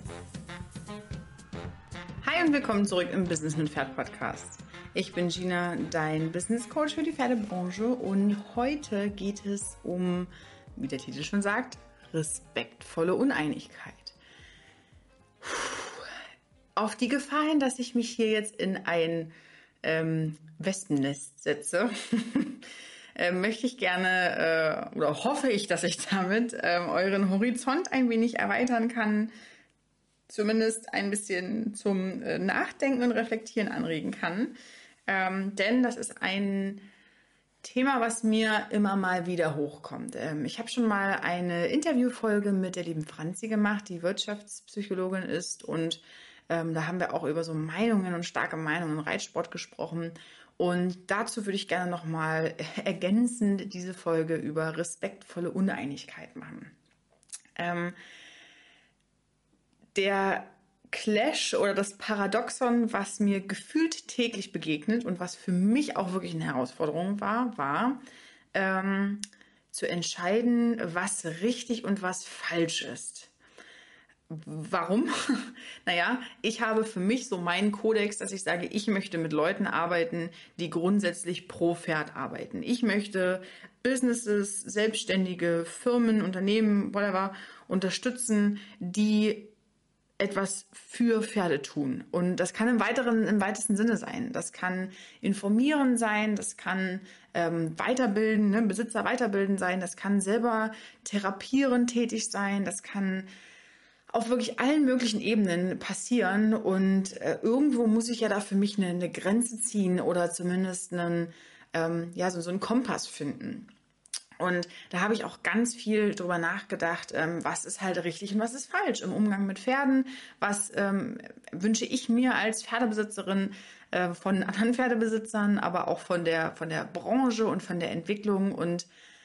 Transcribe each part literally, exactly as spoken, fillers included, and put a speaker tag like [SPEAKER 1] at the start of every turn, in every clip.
[SPEAKER 1] Hi und willkommen zurück im Business mit Pferd Podcast. Ich bin Gina, dein Business Coach für die Pferdebranche, und heute geht es um, wie der Titel schon sagt, respektvolle Uneinigkeit. Puh. Auf die Gefahr hin, dass ich mich hier jetzt in ein ähm, Wespennest setze, äh, möchte ich gerne äh, oder hoffe ich, dass ich damit äh, euren Horizont ein wenig erweitern kann, zumindest ein bisschen zum äh, Nachdenken und Reflektieren anregen kann. Ähm, denn das ist ein Thema, was mir immer mal wieder hochkommt. Ähm, ich habe schon mal eine Interviewfolge mit der lieben Franzi gemacht, die Wirtschaftspsychologin ist, und ähm, da haben wir auch über so Meinungen und starke Meinungen im Reitsport gesprochen. Und dazu würde ich gerne nochmal ergänzend diese Folge über respektvolle Uneinigkeit machen. Ähm, Der Clash oder das Paradoxon, was mir gefühlt täglich begegnet und was für mich auch wirklich eine Herausforderung war, war ähm, zu entscheiden, was richtig und was falsch ist. Warum? Naja, ich habe für mich so meinen Kodex, dass ich sage, ich möchte mit Leuten arbeiten, die grundsätzlich pro Pferd arbeiten. Ich möchte Businesses, Selbstständige, Firmen, Unternehmen, whatever, unterstützen, die etwas für Pferde tun. Und das kann im weiteren, im weitesten Sinne sein. Das kann informieren sein, das kann ähm, weiterbilden, ne, Besitzer weiterbilden sein, das kann selber therapieren tätig sein, das kann auf wirklich allen möglichen Ebenen passieren. Und äh, irgendwo muss ich ja da für mich eine, eine Grenze ziehen oder zumindest einen, ähm, ja, so, so einen Kompass finden. Und da habe ich auch ganz viel drüber nachgedacht, ähm, was ist halt richtig und was ist falsch im Umgang mit Pferden. Was ähm, wünsche ich mir als Pferdebesitzerin äh, von anderen Pferdebesitzern, aber auch von der, von der Branche und von der Entwicklung. Und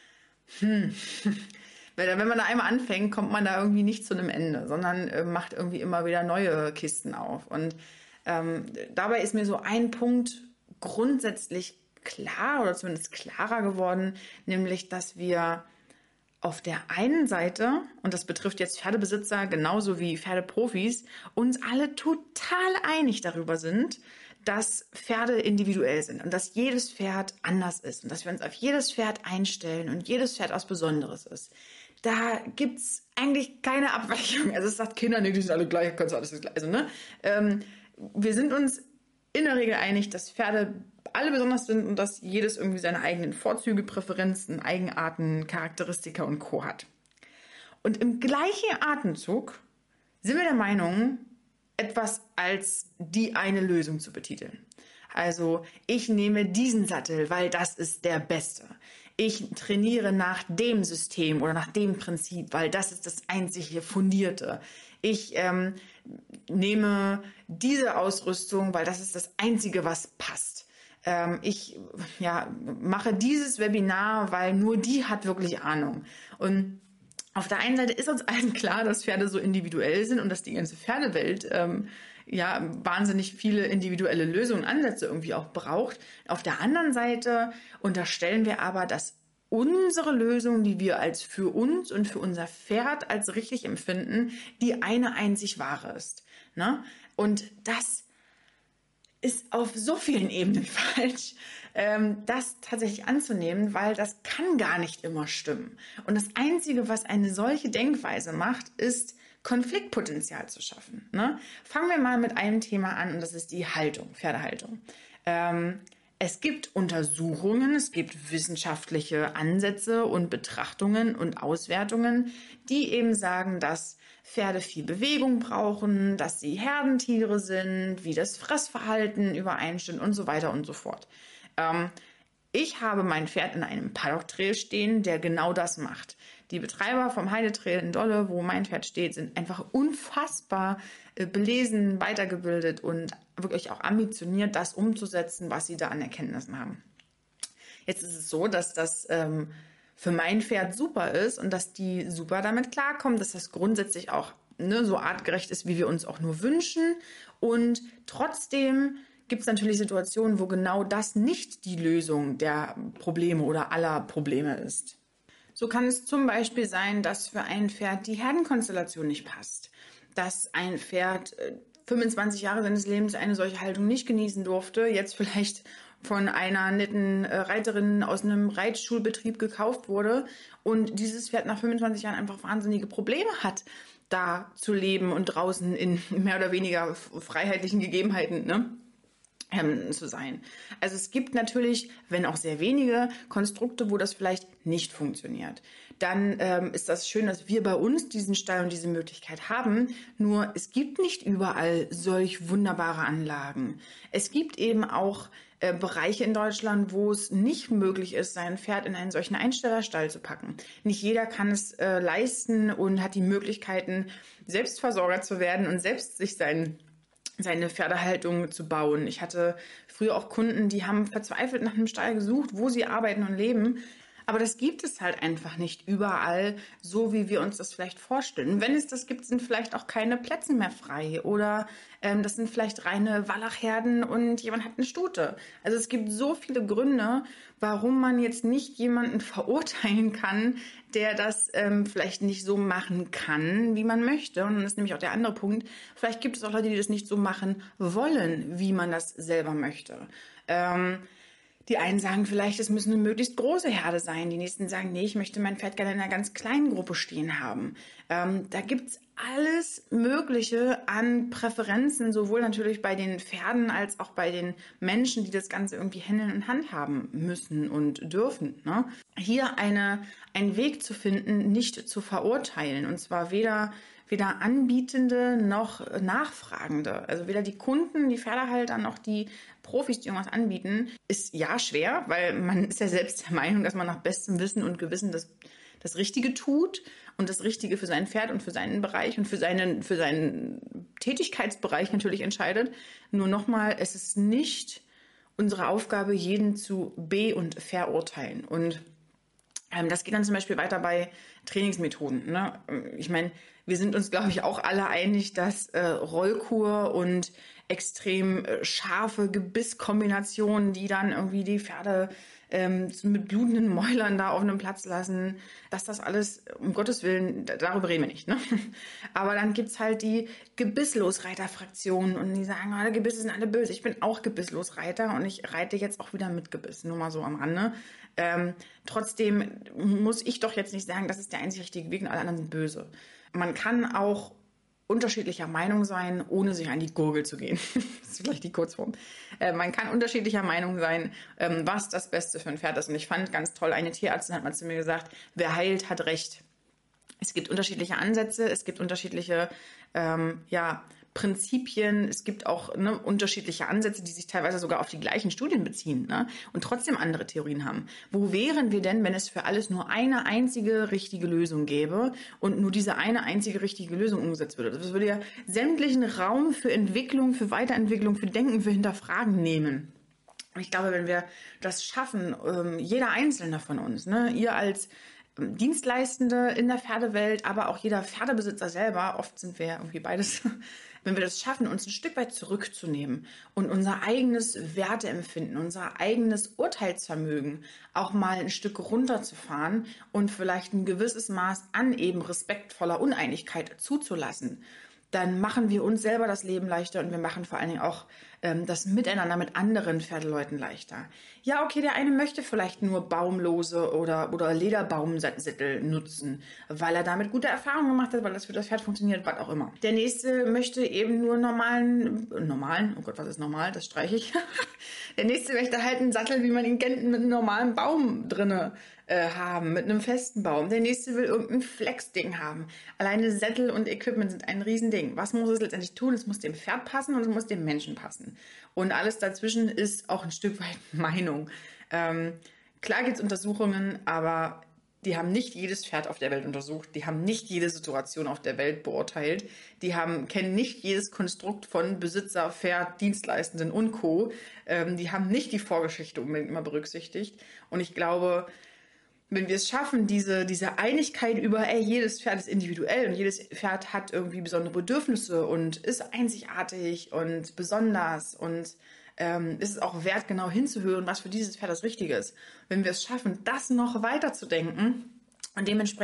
[SPEAKER 1] hm, wenn man da einmal anfängt, kommt man da irgendwie nicht zu einem Ende, sondern äh, macht irgendwie immer wieder neue Kisten auf. Und ähm, dabei ist mir so ein Punkt grundsätzlich klar oder zumindest klarer geworden, nämlich, dass wir auf der einen Seite, und das betrifft jetzt Pferdebesitzer genauso wie Pferdeprofis, uns alle total einig darüber sind, dass Pferde individuell sind und dass jedes Pferd anders ist und dass wir uns auf jedes Pferd einstellen und jedes Pferd was Besonderes ist. Da gibt's eigentlich keine Abweichung. Also es sagt Kinder, nee, die sind alle gleich, kannst du alles gleich. Also, ne? Ähm, wir sind uns in der Regel einig, dass Pferde alle besonders sind und dass jedes irgendwie seine eigenen Vorzüge, Präferenzen, Eigenarten, Charakteristika und Co. hat. Und im gleichen Atemzug sind wir der Meinung, etwas als die eine Lösung zu betiteln. Also ich nehme diesen Sattel, weil das ist der beste. Ich trainiere nach dem System oder nach dem Prinzip, weil das ist das einzige fundierte. Ich ähm, nehme diese Ausrüstung, weil das ist das einzige, was passt. Ähm, ich ja, mache dieses Webinar, weil nur die hat wirklich Ahnung. Und auf der einen Seite ist uns allen klar, dass Pferde so individuell sind und dass die ganze Pferdewelt ähm, ja wahnsinnig viele individuelle Lösungen, Ansätze irgendwie auch braucht. Auf der anderen Seite unterstellen wir aber, dass unsere Lösung, die wir als für uns und für unser Pferd als richtig empfinden, die eine einzig wahre ist. Ne? Und das ist auf so vielen Ebenen falsch, ähm, das tatsächlich anzunehmen, weil das kann gar nicht immer stimmen. Und das Einzige, was eine solche Denkweise macht, ist Konfliktpotenzial zu schaffen. Ne? Fangen wir mal mit einem Thema an, und das ist die Haltung, Pferdehaltung. Ähm, es gibt Untersuchungen, es gibt wissenschaftliche Ansätze und Betrachtungen und Auswertungen, die eben sagen, dass Pferde viel Bewegung brauchen, dass sie Herdentiere sind, wie das Fressverhalten übereinstimmt und so weiter und so fort. Ähm, ich habe mein Pferd in einem Paddock-Trail stehen, der genau das macht. Die Betreiber vom Heidetrail in Dolle, wo mein Pferd steht, sind einfach unfassbar äh, belesen, weitergebildet und wirklich auch ambitioniert, das umzusetzen, was sie da an Erkenntnissen haben. Jetzt ist es so, dass das ähm, für mein Pferd super ist und dass die super damit klarkommen, dass das grundsätzlich auch ne, so artgerecht ist, wie wir uns auch nur wünschen. Und trotzdem gibt es natürlich Situationen, wo genau das nicht die Lösung der Probleme oder aller Probleme ist. So kann es zum Beispiel sein, dass für ein Pferd die Herdenkonstellation nicht passt. dass ein Pferd äh, fünfundzwanzig Jahre seines Lebens eine solche Haltung nicht genießen durfte, jetzt vielleicht von einer netten äh, Reiterin aus einem Reitschulbetrieb gekauft wurde und dieses Pferd nach fünfundzwanzig Jahren einfach wahnsinnige Probleme hat, da zu leben und draußen in mehr oder weniger freiheitlichen Gegebenheiten, ne? Ähm, zu sein. Also es gibt natürlich, wenn auch sehr wenige Konstrukte, wo das vielleicht nicht funktioniert. Dann ähm, ist das schön, dass wir bei uns diesen Stall und diese Möglichkeit haben. Nur es gibt nicht überall solch wunderbare Anlagen. Es gibt eben auch äh, Bereiche in Deutschland, wo es nicht möglich ist, sein Pferd in einen solchen Einstellerstall zu packen. Nicht jeder kann es äh, leisten und hat die Möglichkeiten, Selbstversorger zu werden und selbst sich sein seine Pferdehaltung zu bauen. Ich hatte früher auch Kunden, die haben verzweifelt nach einem Stall gesucht, wo sie arbeiten und leben. Aber das gibt es halt einfach nicht überall, so wie wir uns das vielleicht vorstellen. Und wenn es das gibt, sind vielleicht auch keine Plätze mehr frei. Oder ähm, das sind vielleicht reine Wallachherden und jemand hat eine Stute. Also es gibt so viele Gründe, warum man jetzt nicht jemanden verurteilen kann, der das ähm, vielleicht nicht so machen kann, wie man möchte. Und das ist nämlich auch der andere Punkt. Vielleicht gibt es auch Leute, die das nicht so machen wollen, wie man das selber möchte. Ähm, Die einen sagen vielleicht, es müssen eine möglichst große Herde sein. Die nächsten sagen, nee, ich möchte mein Pferd gerne in einer ganz kleinen Gruppe stehen haben. Ähm, da gibt's alles Mögliche an Präferenzen, sowohl natürlich bei den Pferden als auch bei den Menschen, die das Ganze irgendwie handeln und handhaben müssen und dürfen, ne? Hier eine, einen Weg zu finden, nicht zu verurteilen. Und zwar weder weder Anbietende noch Nachfragende. Also weder die Kunden, die Pferdehalter noch die Profis, die irgendwas anbieten, ist ja schwer, weil man ist ja selbst der Meinung, dass man nach bestem Wissen und Gewissen das, das Richtige tut und das Richtige für sein Pferd und für seinen Bereich und für seinen, für seinen Tätigkeitsbereich natürlich entscheidet. Nur nochmal, es ist nicht unsere Aufgabe, jeden zu be- und verurteilen. Und ähm, das geht dann zum Beispiel weiter bei Trainingsmethoden, ne? Ich meine, wir sind uns, glaube ich, auch alle einig, dass äh, Rollkur und extrem äh, scharfe Gebisskombinationen, die dann irgendwie die Pferde ähm, mit blutenden Mäulern da auf einem Platz lassen, dass das alles, um Gottes Willen, darüber reden wir nicht, ne? Aber dann gibt's halt die Gebisslosreiter-Fraktionen und die sagen, oh, Gebisse sind alle böse. Ich bin auch Gebisslosreiter und ich reite jetzt auch wieder mit Gebiss, nur mal so am Rande. Ähm, trotzdem muss ich doch jetzt nicht sagen, das ist der einzig richtige Weg und alle anderen sind böse. Man kann auch unterschiedlicher Meinung sein, ohne sich an die Gurgel zu gehen. Das ist vielleicht die Kurzform. Äh, man kann unterschiedlicher Meinung sein, ähm, was das Beste für ein Pferd ist. Und ich fand ganz toll, eine Tierärztin hat mal zu mir gesagt, wer heilt, hat Recht. Es gibt unterschiedliche Ansätze, es gibt unterschiedliche ähm, ja, Prinzipien, es gibt auch ne, unterschiedliche Ansätze, die sich teilweise sogar auf die gleichen Studien beziehen, ne, und trotzdem andere Theorien haben. Wo wären wir denn, wenn es für alles nur eine einzige richtige Lösung gäbe und nur diese eine einzige richtige Lösung umgesetzt würde? Das würde ja sämtlichen Raum für Entwicklung, für Weiterentwicklung, für Denken, für Hinterfragen nehmen. Und ich glaube, wenn wir das schaffen, ähm, jeder Einzelne von uns, ne, ihr als Dienstleistende in der Pferdewelt, aber auch jeder Pferdebesitzer selber, oft sind wir ja irgendwie beides, wenn wir das schaffen, uns ein Stück weit zurückzunehmen und unser eigenes Werteempfinden, unser eigenes Urteilsvermögen auch mal ein Stück runterzufahren und vielleicht ein gewisses Maß an eben respektvoller Uneinigkeit zuzulassen, dann machen wir uns selber das Leben leichter und wir machen vor allen Dingen auch ähm, das Miteinander mit anderen Pferdeleuten leichter. Ja, okay, der eine möchte vielleicht nur baumlose oder, oder Lederbaumsättel nutzen, weil er damit gute Erfahrungen gemacht hat, weil das für das Pferd funktioniert, was auch immer. Der nächste möchte eben nur normalen, normalen, oh Gott, was ist normal, das streiche ich. Der nächste möchte halt einen Sattel, wie man ihn kennt, mit einem normalen Baum drinne äh, haben, mit einem festen Baum. Der nächste will irgendein Flex-Ding haben. Alleine Sättel und Equipment sind ein Riesending. Was muss es letztendlich tun? Es muss dem Pferd passen und es muss dem Menschen passen. Und alles dazwischen ist auch ein Stück weit Meinung. Ähm, klar gibt es Untersuchungen, aber die haben nicht jedes Pferd auf der Welt untersucht. Die haben nicht jede Situation auf der Welt beurteilt. Die haben, kennen nicht jedes Konstrukt von Besitzer, Pferd, Dienstleistenden und Co. Ähm, die haben nicht die Vorgeschichte unbedingt immer berücksichtigt. Und ich glaube, wenn wir es schaffen, diese, diese Einigkeit über, ey, jedes Pferd ist individuell und jedes Pferd hat irgendwie besondere Bedürfnisse und ist einzigartig und besonders und ähm, ist es auch wert, genau hinzuhören, was für dieses Pferd das Richtige ist. Wenn wir es schaffen, das noch weiter zu denken und dementsprechend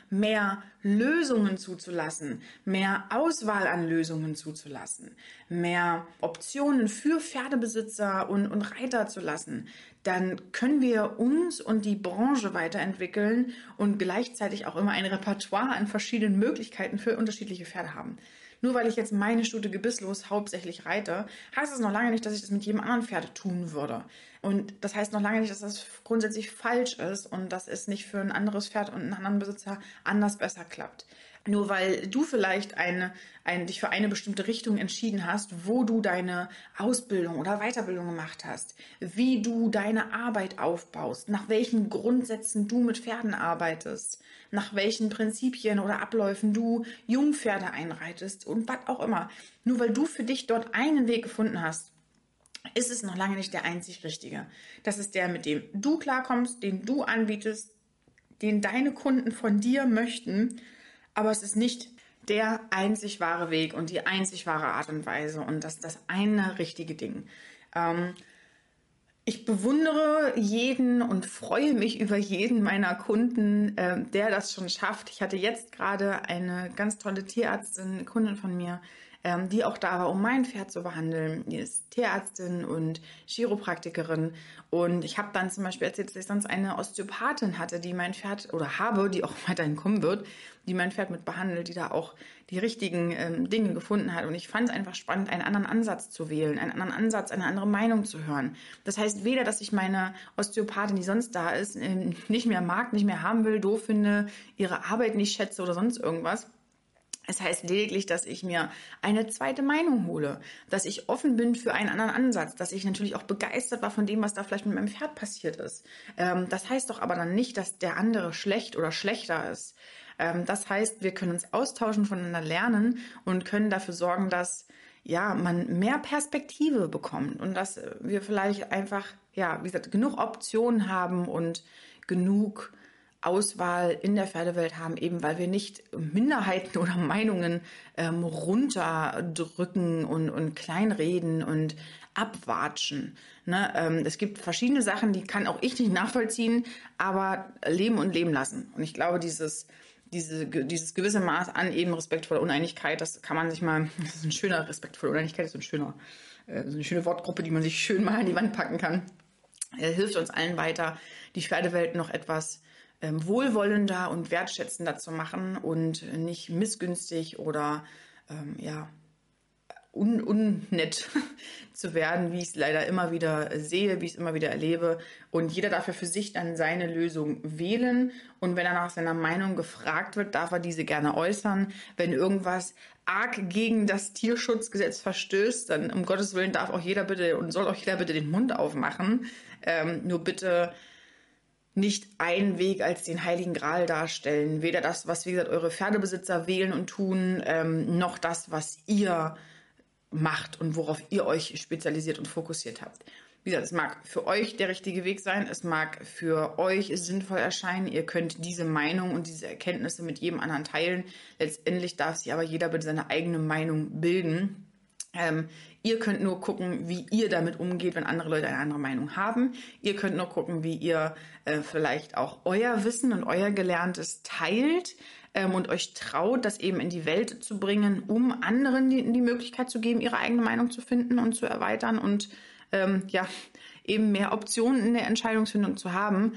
[SPEAKER 1] mehr Lösungen zuzulassen, mehr Auswahl an Lösungen zuzulassen, mehr Optionen für Pferdebesitzer und, und Reiter zu lassen, dann können wir uns und die Branche weiterentwickeln und gleichzeitig auch immer ein Repertoire an verschiedenen Möglichkeiten für unterschiedliche Pferde haben. Nur weil ich jetzt meine Stute gebisslos hauptsächlich reite, heißt es noch lange nicht, dass ich das mit jedem anderen Pferd tun würde. Und das heißt noch lange nicht, dass das grundsätzlich falsch ist und dass es nicht für ein anderes Pferd und einen anderen Besitzer anders besser klappt. Nur weil du vielleicht eine, ein, dich für eine bestimmte Richtung entschieden hast, wo du deine Ausbildung oder Weiterbildung gemacht hast, wie du deine Arbeit aufbaust, nach welchen Grundsätzen du mit Pferden arbeitest, nach welchen Prinzipien oder Abläufen du Jungpferde einreitest und was auch immer. Nur weil du für dich dort einen Weg gefunden hast, ist es noch lange nicht der einzig richtige. Das ist der, mit dem du klarkommst, den du anbietest, den deine Kunden von dir möchten. Aber es ist nicht der einzig wahre Weg und die einzig wahre Art und Weise und das das eine richtige Ding. Ähm, ich bewundere jeden und freue mich über jeden meiner Kunden, äh, der das schon schafft. Ich hatte jetzt gerade eine ganz tolle Tierärztin, eine Kundin von mir, ähm, die auch da war, um mein Pferd zu behandeln. Die ist Tierärztin und Chiropraktikerin. Und ich habe dann zum Beispiel erzählt, dass ich sonst eine Osteopathin hatte, die mein Pferd, oder habe, die auch weiterhin kommen wird, die mein Pferd mit behandelt, die da auch die richtigen ähm, Dinge gefunden hat. Und ich fand es einfach spannend, einen anderen Ansatz zu wählen, einen anderen Ansatz, eine andere Meinung zu hören. Das heißt weder, dass ich meine Osteopathin, die sonst da ist, ähm, nicht mehr mag, nicht mehr haben will, doof finde, ihre Arbeit nicht schätze oder sonst irgendwas. Es heißt lediglich, dass ich mir eine zweite Meinung hole, dass ich offen bin für einen anderen Ansatz, dass ich natürlich auch begeistert war von dem, was da vielleicht mit meinem Pferd passiert ist. Ähm, das heißt doch aber dann nicht, dass der andere schlecht oder schlechter ist. Ähm, das heißt, wir können uns austauschen, voneinander lernen und können dafür sorgen, dass ja, man mehr Perspektive bekommt und dass wir vielleicht einfach, ja, wie gesagt, genug Optionen haben und genug Auswahl in der Pferdewelt haben, eben weil wir nicht Minderheiten oder Meinungen ähm, runterdrücken und, und kleinreden und abwatschen. Ne? Ähm, es gibt verschiedene Sachen, die kann auch ich nicht nachvollziehen, aber leben und leben lassen. Und ich glaube, dieses, diese, dieses gewisse Maß an eben respektvoller Uneinigkeit, das kann man sich mal, das ist ein schöner respektvolle Uneinigkeit, das ist ein schöner, äh, so eine schöne Wortgruppe, die man sich schön mal an die Wand packen kann, äh, hilft uns allen weiter, die Pferdewelt noch etwas Ähm, wohlwollender und wertschätzender zu machen und nicht missgünstig oder ähm, ja, un unnett zu werden, wie ich es leider immer wieder sehe, wie ich es immer wieder erlebe. Und jeder darf ja für sich dann seine Lösung wählen. Und wenn er nach seiner Meinung gefragt wird, darf er diese gerne äußern. Wenn irgendwas arg gegen das Tierschutzgesetz verstößt, dann um Gottes Willen darf auch jeder bitte und soll auch jeder bitte den Mund aufmachen. Ähm, nur bitte nicht einen Weg als den Heiligen Gral darstellen. Weder das, was, wie gesagt, eure Pferdebesitzer wählen und tun, ähm, noch das, was ihr macht und worauf ihr euch spezialisiert und fokussiert habt. Wie gesagt, es mag für euch der richtige Weg sein, es mag für euch sinnvoll erscheinen, ihr könnt diese Meinung und diese Erkenntnisse mit jedem anderen teilen. Letztendlich darf sich aber jeder bitte seine eigene Meinung bilden. Ähm, ihr könnt nur gucken, wie ihr damit umgeht, wenn andere Leute eine andere Meinung haben. Ihr könnt nur gucken, wie ihr äh, vielleicht auch euer Wissen und euer Gelerntes teilt ähm, und euch traut, das eben in die Welt zu bringen, um anderen die, die Möglichkeit zu geben, ihre eigene Meinung zu finden und zu erweitern und ähm, ja, eben mehr Optionen in der Entscheidungsfindung zu haben.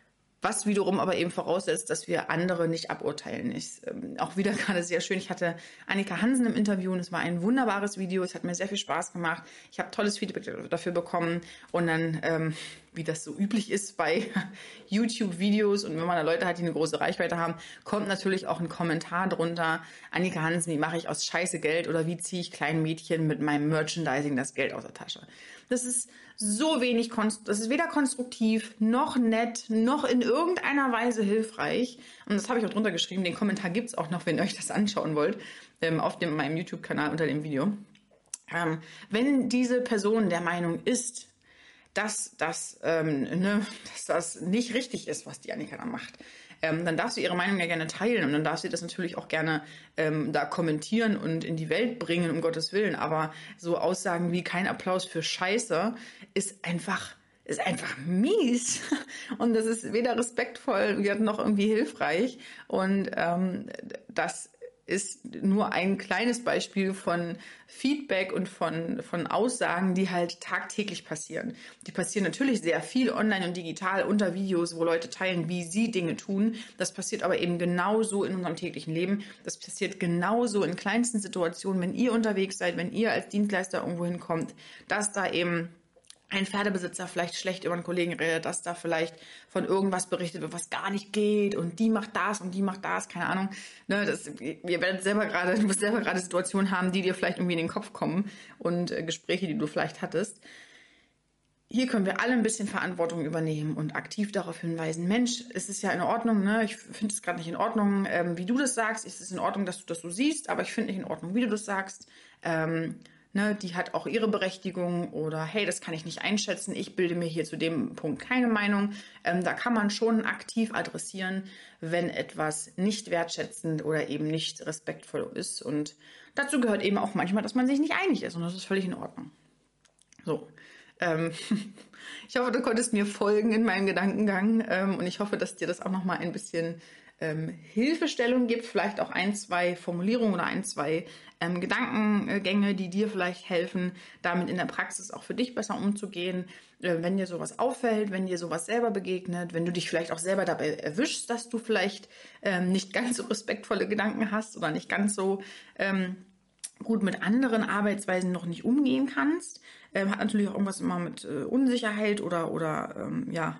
[SPEAKER 1] Was wiederum aber eben voraussetzt, dass wir andere nicht aburteilen. Ist ähm, auch wieder gerade sehr schön. Ich hatte Annika Hansen im Interview und es war ein wunderbares Video. Es hat mir sehr viel Spaß gemacht. Ich habe tolles Feedback dafür bekommen. Und dann, ähm, wie das so üblich ist bei YouTube-Videos und wenn man da Leute hat, die eine große Reichweite haben, kommt natürlich auch ein Kommentar drunter. Annika Hansen, wie mache ich aus Scheiße Geld oder wie ziehe ich kleinen Mädchen mit meinem Merchandising das Geld aus der Tasche? Das ist so wenig, das ist weder konstruktiv, noch nett, noch in irgendeiner Weise hilfreich. Und das habe ich auch drunter geschrieben. Den Kommentar gibt es auch noch, wenn ihr euch das anschauen wollt, ähm, auf dem, meinem YouTube-Kanal unter dem Video. Ähm, wenn diese Person der Meinung ist, dass das, ähm, ne, dass das nicht richtig ist, was die Annika da macht, ähm, dann darf sie ihre Meinung ja gerne teilen und dann darf sie das natürlich auch gerne ähm, da kommentieren und in die Welt bringen, um Gottes Willen. Aber so Aussagen wie kein Applaus für Scheiße ist einfach ist einfach mies. Und das ist weder respektvoll noch irgendwie hilfreich. Und ähm, das ist nur ein kleines Beispiel von Feedback und von, von Aussagen, die halt tagtäglich passieren. Die passieren natürlich sehr viel online und digital unter Videos, wo Leute teilen, wie sie Dinge tun. Das passiert aber eben genauso in unserem täglichen Leben. Das passiert genauso in kleinsten Situationen, wenn ihr unterwegs seid, wenn ihr als Dienstleister irgendwo hinkommt, dass da eben ein Pferdebesitzer vielleicht schlecht über einen Kollegen redet, dass da vielleicht von irgendwas berichtet wird, was gar nicht geht und die macht das und die macht das, keine Ahnung. Ne, das, ihr werdet selber gerade, du wirst selber gerade Situationen haben, die dir vielleicht irgendwie in den Kopf kommen und äh, Gespräche, die du vielleicht hattest. Hier können wir alle ein bisschen Verantwortung übernehmen und aktiv darauf hinweisen, Mensch, es ist ja in Ordnung, ne? Ich finde es gerade nicht in Ordnung, ähm, wie du das sagst. Es ist in Ordnung, dass du das so siehst, aber ich finde nicht in Ordnung, wie du das sagst. Ähm, Ne, die hat auch ihre Berechtigung oder hey, das kann ich nicht einschätzen, ich bilde mir hier zu dem Punkt keine Meinung. Ähm, da kann man schon aktiv adressieren, wenn etwas nicht wertschätzend oder eben nicht respektvoll ist. Und dazu gehört eben auch manchmal, dass man sich nicht einig ist und das ist völlig in Ordnung. So, ähm, ich hoffe, du konntest mir folgen in meinem Gedankengang ähm, und ich hoffe, dass dir das auch nochmal ein bisschen ähm, Hilfestellung gibt, vielleicht auch ein, zwei Formulierungen oder ein, zwei ähm, Gedankengänge, die dir vielleicht helfen, damit in der Praxis auch für dich besser umzugehen. Äh, wenn dir sowas auffällt, wenn dir sowas selber begegnet, wenn du dich vielleicht auch selber dabei erwischst, dass du vielleicht ähm, nicht ganz so respektvolle Gedanken hast oder nicht ganz so ähm, gut mit anderen Arbeitsweisen noch nicht umgehen kannst. Ähm, hat natürlich auch irgendwas immer mit äh, Unsicherheit oder, oder ähm, ja,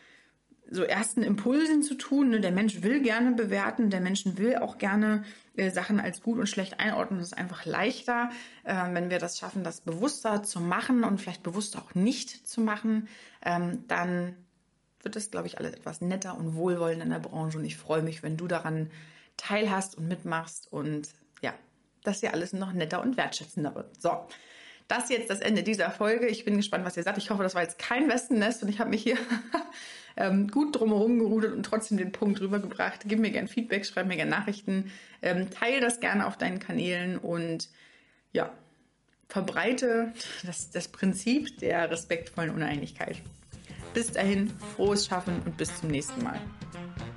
[SPEAKER 1] so ersten Impulsen zu tun. Ne? Der Mensch will gerne bewerten, der Mensch will auch gerne äh, Sachen als gut und schlecht einordnen. Das ist einfach leichter, äh, wenn wir das schaffen, das bewusster zu machen und vielleicht bewusster auch nicht zu machen, ähm, dann wird das, glaube ich, alles etwas netter und wohlwollender in der Branche. Und ich freue mich, wenn du daran teilhast und mitmachst und ja, dass hier alles noch netter und wertschätzender wird. So, das ist jetzt das Ende dieser Folge. Ich bin gespannt, was ihr sagt. Ich hoffe, das war jetzt kein Wespennest und ich habe mich hier ähm, gut drumherum gerudert und trotzdem den Punkt rübergebracht. Gib mir gerne Feedback, schreib mir gerne Nachrichten, ähm, teile das gerne auf deinen Kanälen und ja, verbreite das, das Prinzip der respektvollen Uneinigkeit. Bis dahin, frohes Schaffen und bis zum nächsten Mal.